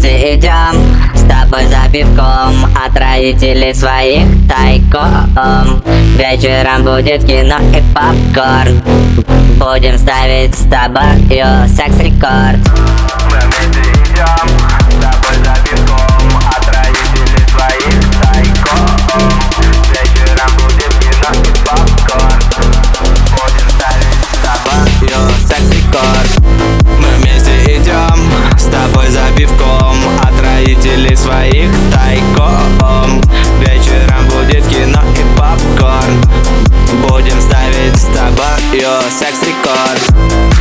вместе идем с тобой за пивком от родителей своих тайком. Вечером будет кино и попкорн. Будем ставить с тобою секс-рекорд. Мы вместе идем с тобой за пивком от родителей своих тайком. Вечером будет кино и попкорн. Будем ставить с тобою секс-рекорд. Мы вместе идем с тобой за пивком от родителей своих тайком. Вечером будет кино и попкорн. Будем ставить с тобою секс-рекорд.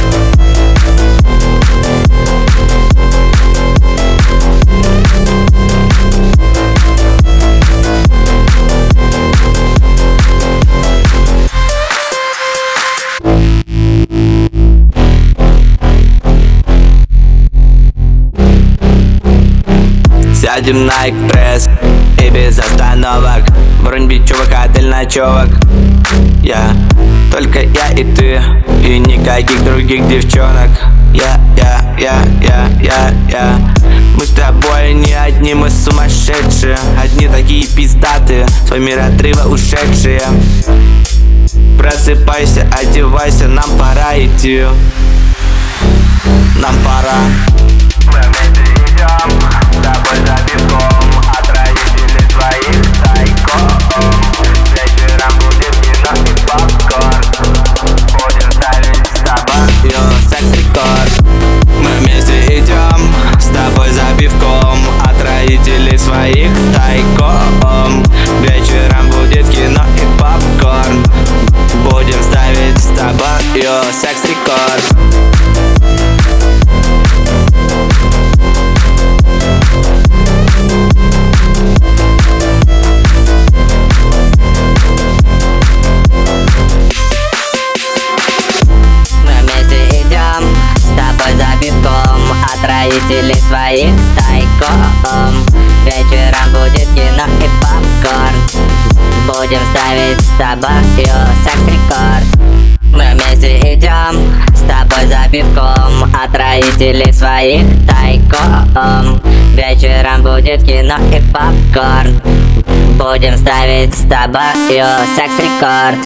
Сядем на экспресс и без остановок. Бронь бичевок, отель ночевок. Только я и ты, и никаких других девчонок. Мы с тобой не одни, мы сумасшедшие. Одни такие пиздатые, в свой мир отрыва ушедшие. Просыпайся, одевайся, нам пора идти. Нам пора. Мы вместе идем с тобой за пивком от родителей своих тайком. Вечером будет кино и попкорн. Будем ставить с тобою секс-рекорд. Мы вместе идем с тобой за пивком от родителей своих тайком. Вечером будет кино и попкорн. Будем ставить с тобою секс-рекорд. От родителей своих тайком. Вечером будет кино и попкорн. Будем ставить с тобою секс-рекорд. Мы вместе идем с тобой за пивком от родителей своих тайком. Вечером будет кино и попкорн. Будем ставить с тобою секс-рекорд.